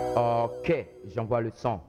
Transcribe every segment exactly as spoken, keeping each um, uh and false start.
Ok, j'envoie le son.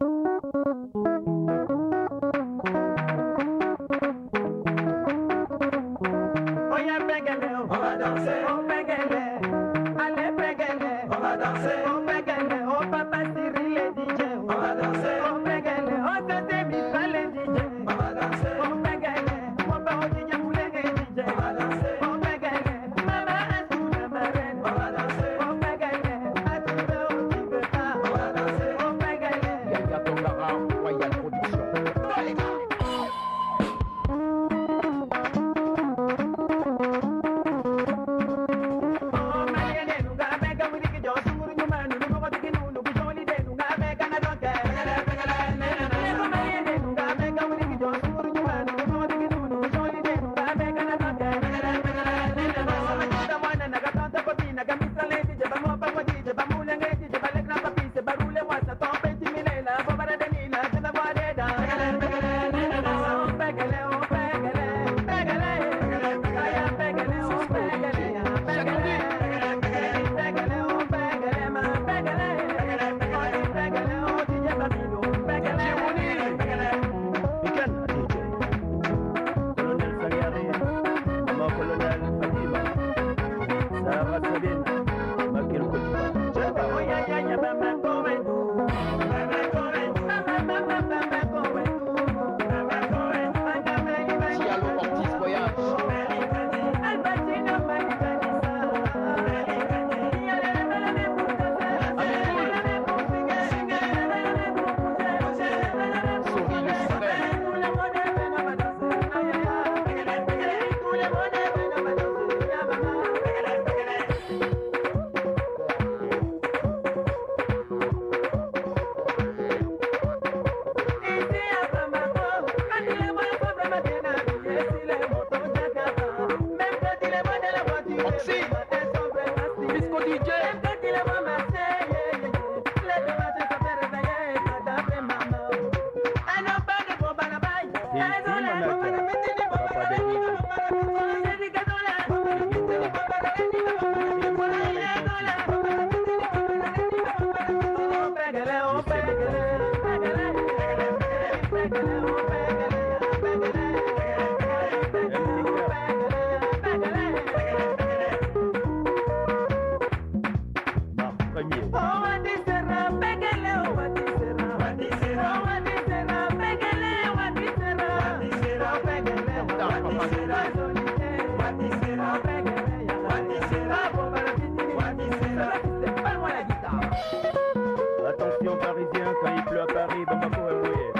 On va danser, on pégale, allez pégale, on va danser, on pégale, on va passer les D J, on va danser, on pégale, on se débite pas les D J, on va danser, on pégale, on va au D J pour les D J, on va danser, on pégale, maman a tout la marraine, on va danser, on pégale, à tout le monde qui veut pas, on va danser, on pégale, Yaya Tongara, Royal Production. Attention parisien, quand il pleut à Paris, Bamako est mouillé.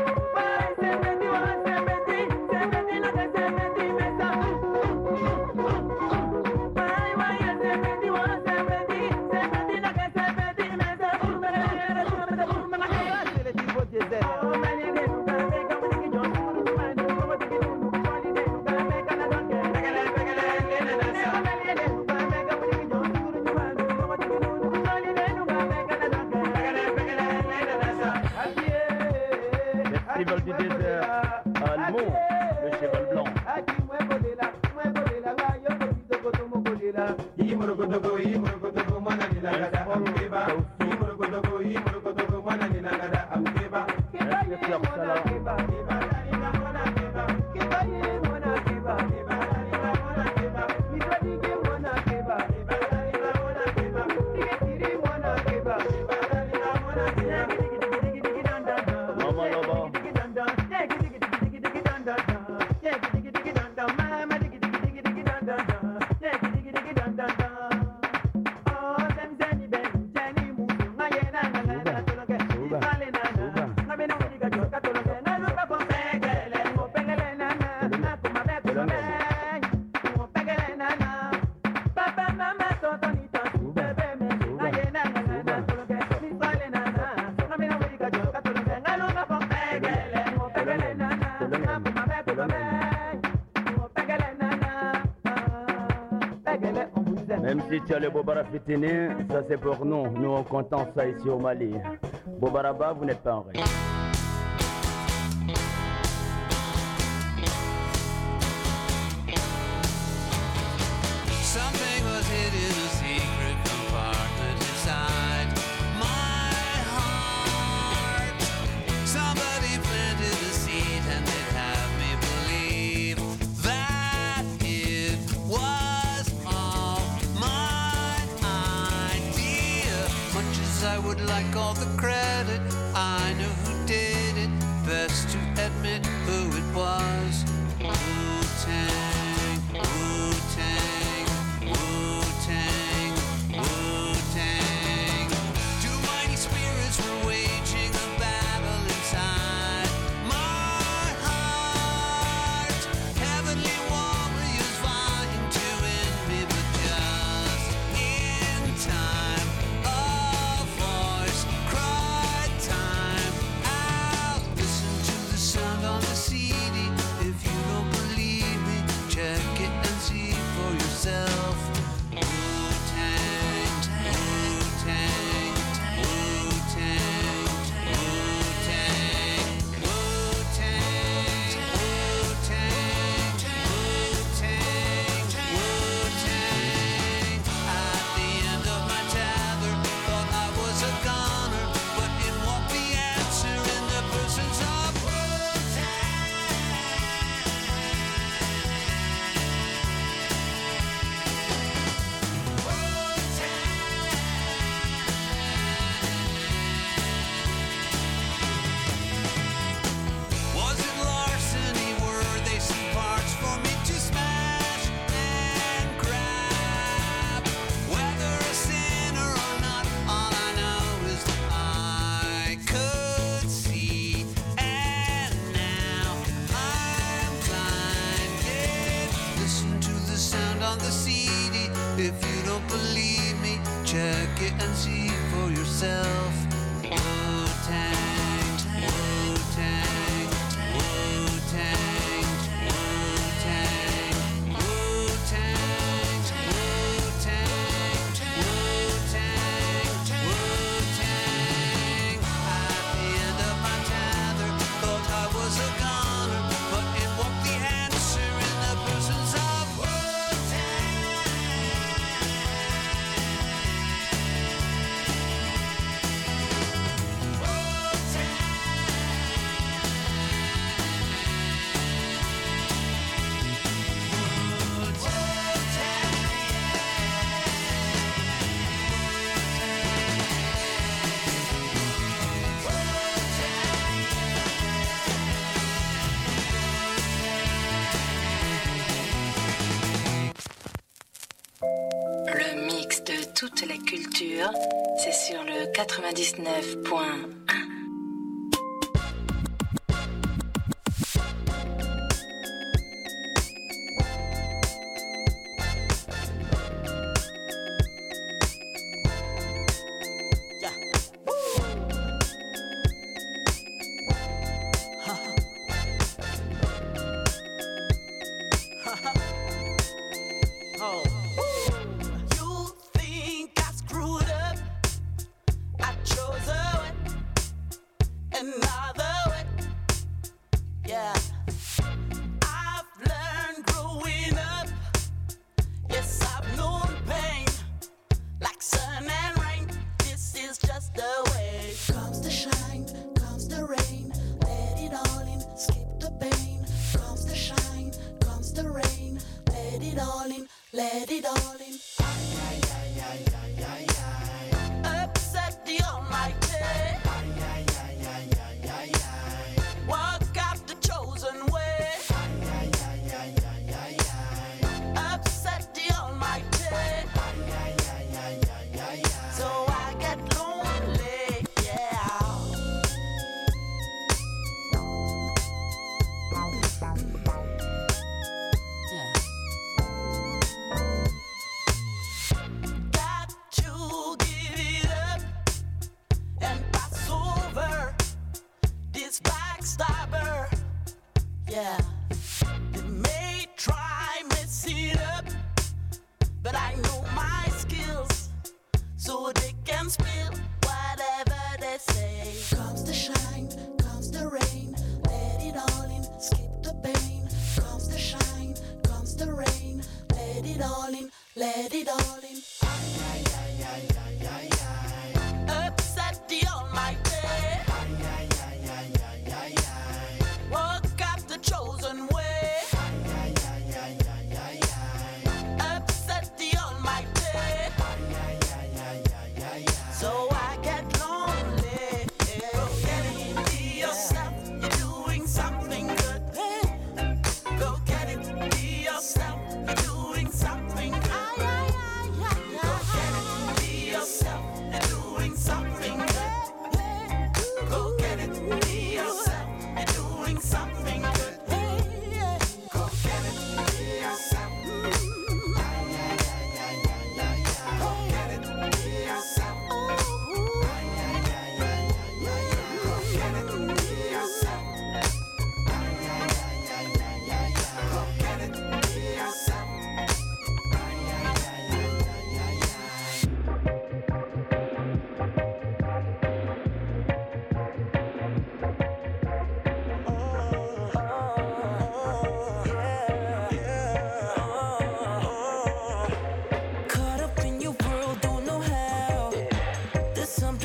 Festival du désert, Almond, le cheval blanc. Même si tu as le Bobara Fitini, ça c'est pour nous. Nous on comptons ça ici au Mali. Bobaraba, vous n'êtes pas en règle. Something was hid in a secret compartment inside my heart. 'cause I would like all the credit. I know who did it, best to admit who it was. Wu-Tang, Wu-Tang, Wu-Tang, Wu-Tang. Two mighty spirits were waging a battle inside my heart. Heavenly warriors vying to end me, but just in time, a voice cried time out. Listen to the sound on the C D. If you don't believe me, check it and see for yourself. Wu-Tang, Wu-Tang, Wu-Tang, Wu-Tang, Wu-Tang, Wu-Tang, Wu-Tang, Wu-Tang. At the end of my tether, thought I was a goner, but in walked the answer in the persons of Was it larceny? Were they some parts for me to smash and grab? Whether a sinner or not, all I know is that I could see, and now I'm blinded. Listen to the sound on the C D. If you don't believe me, check it and see for yourself. Wu-Tang, Wu-Tang, Wu-Tang, Wu-Tang, Wu-Tang, Wu-Tang, Wu-Tang, Wu-Tang. At the end of my tether, thought I was a goner, but in walked the answer in the persons of Le mix de toute la culture, c'est sur le quatre-vingt-dix-neuf point un. You think I screwed up? I chose a way, another way. Yeah, I've learned growing up. Yes, I've known pain, like sun and rain. This is just the way. Comes the shine, comes the rain. Let it all in, skip the pain. Comes the shine, comes the rain. Let it all in, let it all in. Upset the Almighty. Walk out the chosen way. Upset the Almighty. So I get lonely, yeah. Got to give it up and pass over this backstabber. Yeah, they may try mess it up, but I know my skills, so they can spill whatever they say. Comes the shine, comes the rain, let it all in, skip the pain. Comes the shine, comes the rain, let it all in, let it all in. Upset the Almighty. Walk out the chosen way. Upset the Almighty. So I can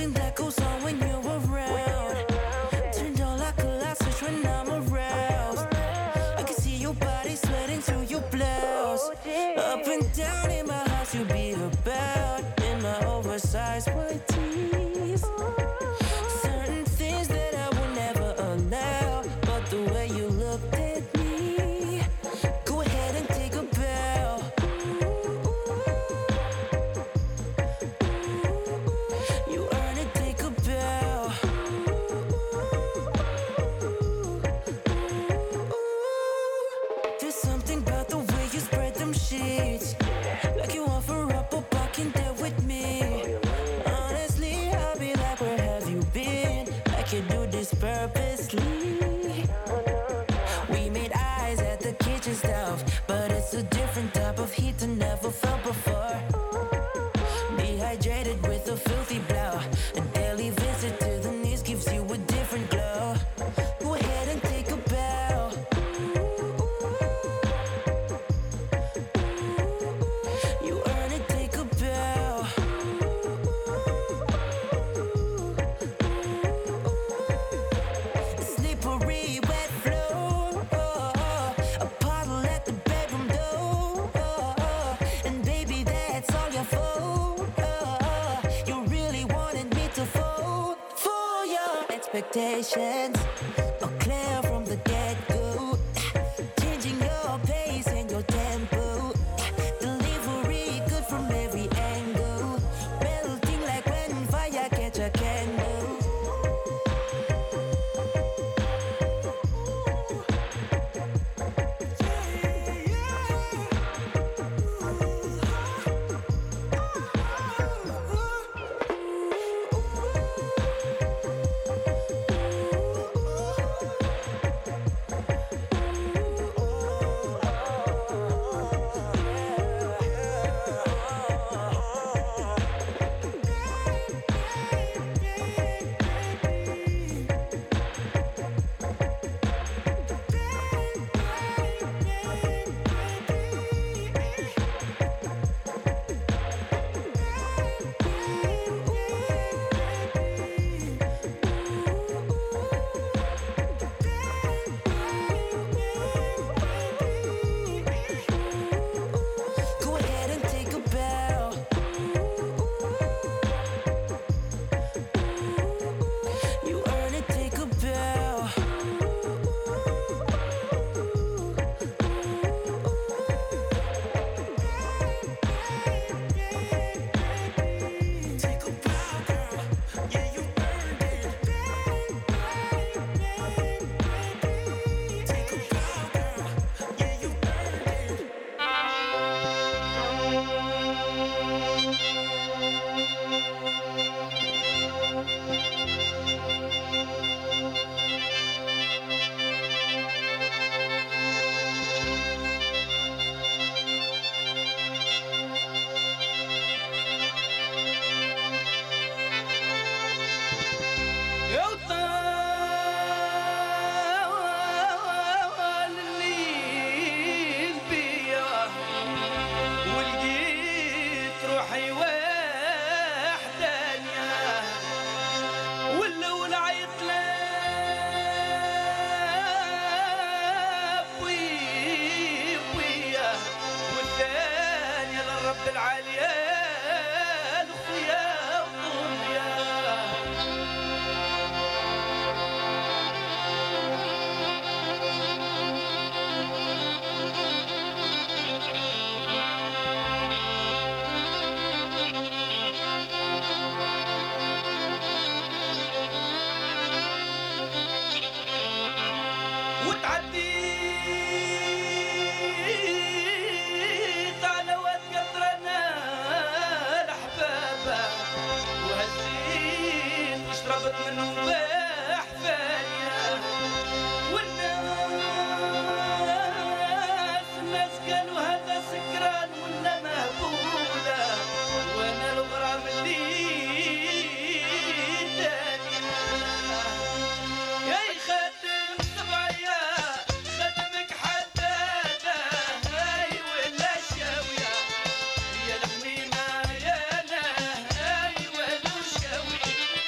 something that goes on when you're around. Turned on like a light switch when I'm aroused. I can see your body sweating through your blouse. Up and down in my house you be about. In my oversized white tees. Certain things that I would never allow. But the way you looked at me, go ahead and take a bow. You earn it, take a bow. There's something about the way you spread them sheets. Like you offer up a bucket there with me. Honestly, I'll be like, where have you been? Like you do this purposely. We made eyes at the kitchen stove, but it's a different type of heat I never felt before. Dehydrated with a filthy blow. A daily visit to the knees gives you a different glow. Go ahead and take a bow. You earn it, take a bow. Slippery wet floor, a puddle at the bedroom door, and baby that's all your fault. You really wanted me to fall for your expectations. Are clear from the get-go. Changing your pace and your tempo. Delivery good from every angle. Melting like when fire catch a candle. Go ahead and take a bow. You earn it, take a bow. Take a bow, girl. Yeah, you earned it. Take a bow, girl. Yeah, you earned it. Eu طال الليل بيا ولقيت روحي وحدانية واللول عيط لاب ويا والثانية للرب العالية لخويا وطوليا. وتعديت على واد قطرنا الأحبابة وهزيت وشربت منهم بحفاية والناس الناس قالوا هذا سكران ولا مهبولة وانا الغرام اللي تاني يا يخدم سبعية خدمك حدادة هاي ولا شاوية يا الحميمة يا انا هاي ولا شاوية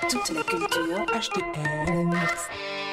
toute la culture. H T M Mix.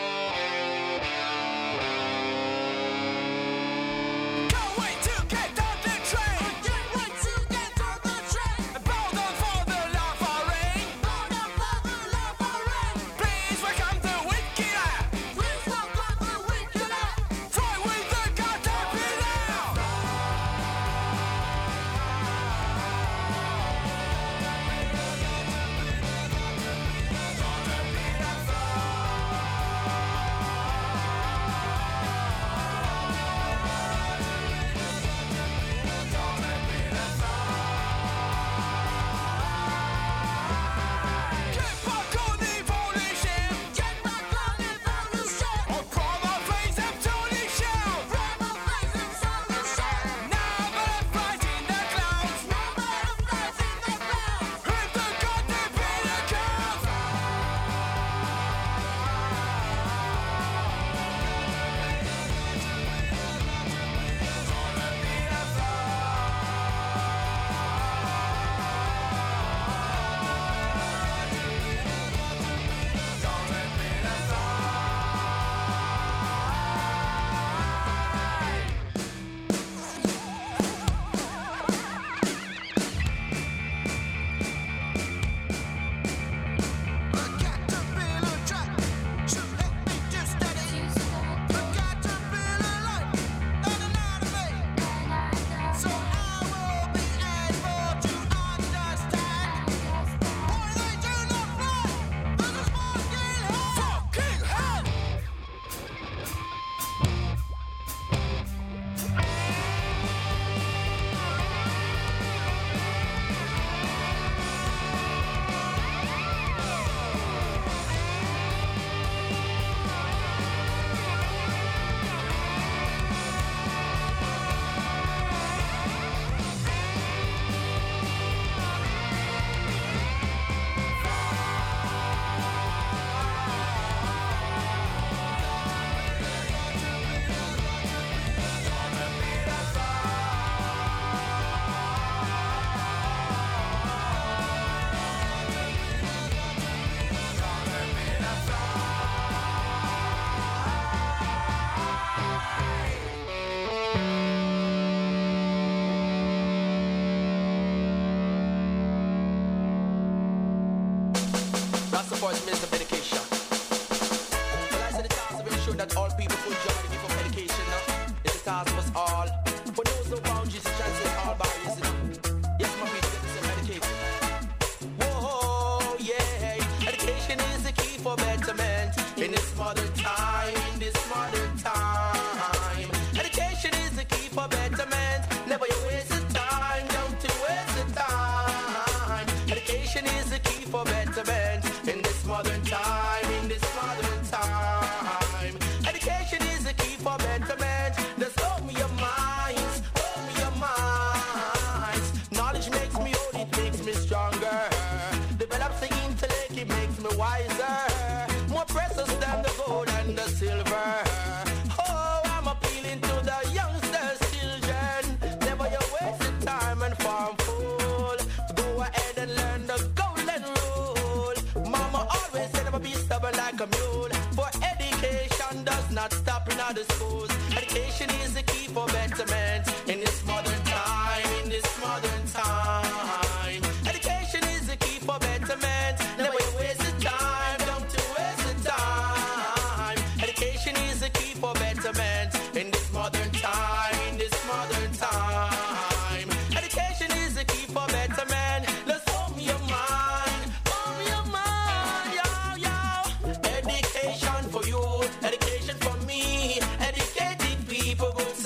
support the minister of education. Well, I said the task of ensuring that all people full joy to give up education now. It's a task of us all. But knows no boundaries to transcend all barriers, you know. Yes, my people get themselves educated. Whoa, yeah. Education is the key for betterment in this modern time, in this modern time. Education is the key for betterment. Never you waste the time, don't you waste the time. Education is the key for betterment in this modern time, in this modern time. Education is the key for betterment. Just open your minds, open your minds. Knowledge makes me old, it makes me stronger. Develops the intellect, it makes me wiser. More precious than the gold and the silver. Oh, I'm appealing to the youngsters, children. Never you waste your time and farm fool. Go ahead and learn the golden rule. Mama always said never be stubborn like a mule. For education does not stop in other schools. Education is the key for betterment in this modern time, in this modern time. Education is the key for betterment. Never you waste the time, don't you waste the time. Education is the key for betterment in this modern time, in this modern time. Education is the key for betterment. Let's open your mind, open your mind, yo, yo. Education for you, education for me. Educated people go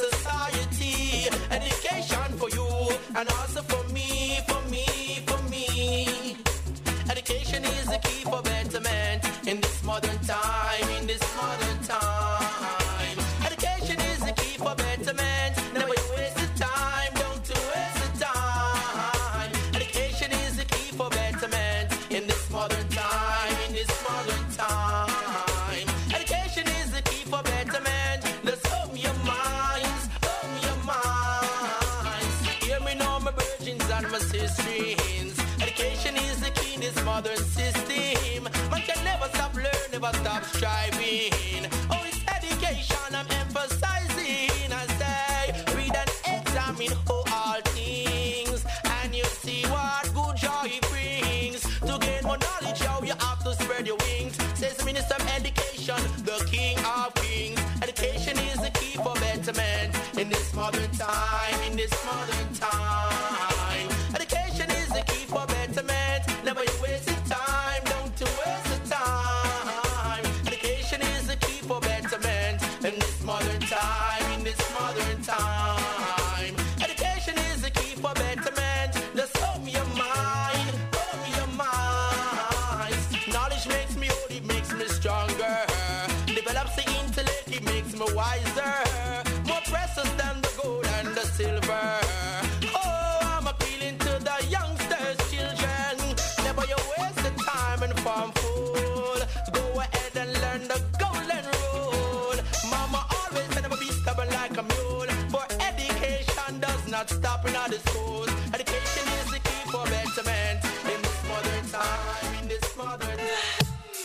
brings. Education is the key in this modern system. Man can never stop learning, never stop striving. Oh, it's education I'm emphasizing. I say, read and examine oh, all things, and you see what good joy it brings. To gain more knowledge, how you have to spread your wings. Says the Minister of Education, the King of Kings. Education is the key for betterment in this modern time, in this modern time. Education is the key for betterment. Never you waste your time, don't you waste your time. Education is the key for betterment in this modern time, in this modern time. Education is the key for betterment. Just open your mind, open your mind. Knowledge makes me old, it makes me stronger. Develops the intellect, it makes me wiser. More precious than the gold and the silver. Oh, I'm appealing to the youngsters, children. Never you waste the time and farm fool. Go ahead and learn the golden rule. Mama always said never be stubborn like a mule. For education does not stop in all the schools. Education is the key for betterment in this modern time, in this modern time.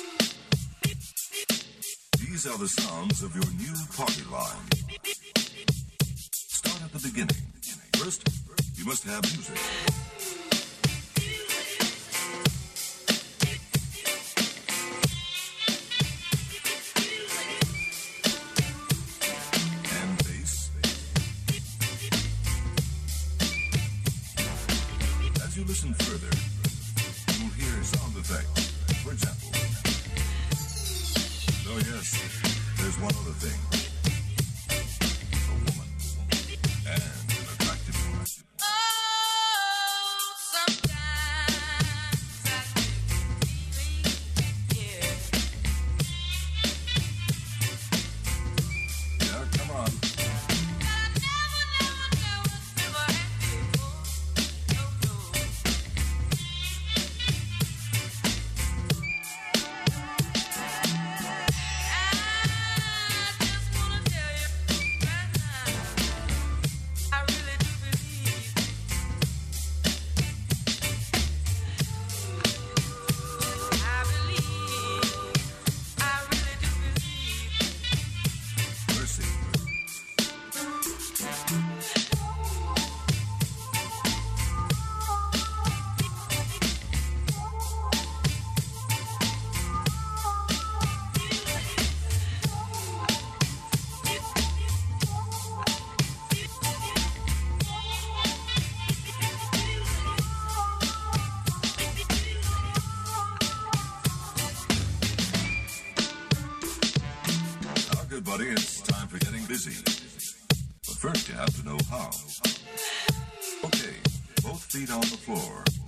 These are the sounds of your new party line. Start at the beginning. First, you must have music. And bass. As you listen further, you will hear sound effects. For example, oh yes, there's one other thing. A woman. And an attractive woman. Oh, sometimes I get feeling, yeah. Yeah, come on. I never, never, never, never had before. No, no. I just wanna tell you right now, I really do believe. I believe, I really do believe. Mercy. Now, good buddy, it's time for getting busy. But first, you have to know how. Okay, both feet on the floor.